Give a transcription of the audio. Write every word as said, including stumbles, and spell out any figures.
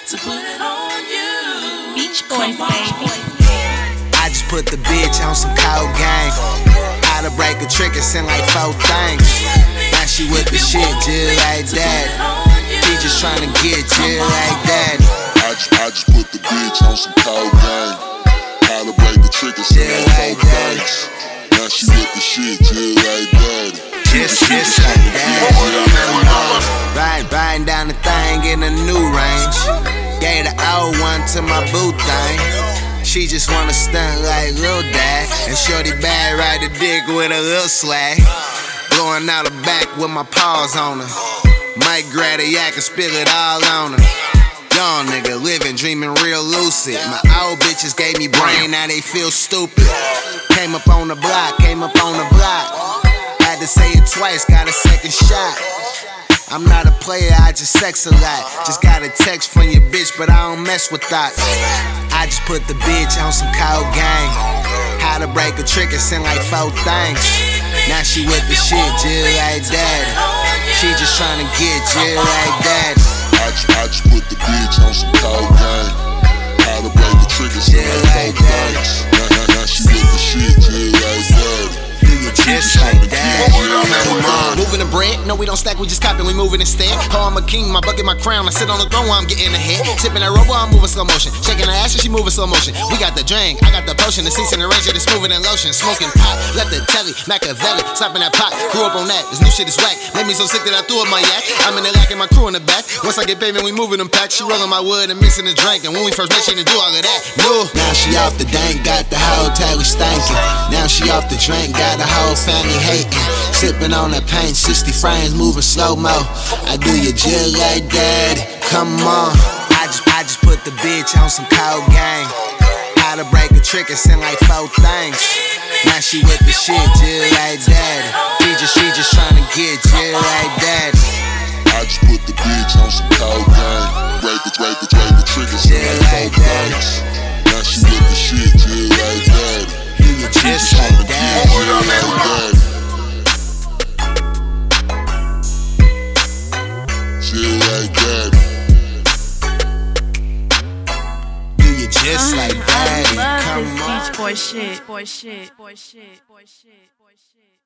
to put it on you. Beach Boys, baby. I just put the bitch on some cold game. How to break a trick and send like four things. Now she with the shit just like that. She just tryna get just like that. I just, I just put the bitch on some cold game. How to break the trick and send like four things. Now she with the shit just like that. Just, just like that. Riding, riding down the thing in a new range. Gave the old one to my boo thing. She just wanna stunt like Lil Dad. And shorty bad ride the dick with a little swag. Blowing out the back with my paws on her. Might grab a yak and spill it all on her. Young nigga living, dreaming real lucid. My old bitches gave me brain, now they feel stupid. Came up on the block, came up on the block. Had to say it twice, got a second shot. I'm not a player, I just sex a lot. Just got a text from your bitch, but I don't mess with thoughts. I just put the bitch on some cold game. How to break a trick and send like four things. Now she with the shit just like that. She just tryna get just like that. I just, I just put the bitch on some cold game. How to break the trick and send like four things. Now, now, now she with the shit just like that. Just like that. Come on. Moving the bread, no we don't stack, we just copy, we moving instead. Oh, I'm a king, my bucket, my crown, I sit on the throne while I'm getting ahead. Sipping that robo, I'm moving slow motion. Shaking her ass and she moving slow motion. We got the drink, I got the potion, the seats in the range, it's smoother than lotion. Smoking pot, let the telly, Machiavelli, slapping that pot. Grew up on that, this new shit is whack. Made me so sick that I threw up my yak. I'm in the lack and my crew in the back. Once I get paving, we moving them packs. She rolling my wood and mixing the drink. And when we first met, she didn't do all of that. No. Now she off the dank, got the whole tally stankin'. Now she off the drink, got the whole family hating. Sipping on that paint, sixty frames, moving slow-mo. I do you just like that. Come on. I just, I just put the bitch on some cold game. How to break a trick and send like four things. Now she with the shit just like that. She just, she just tryna get just like that. I just put the bitch on some cold game. Break the, break the, break the trick and send like four things. Now she with the shit just like that. Just like that. Shit like that. Do you just like that? I love Come this on. Beach Boy shit, boy shit, boy shit, boy shit, boy shit.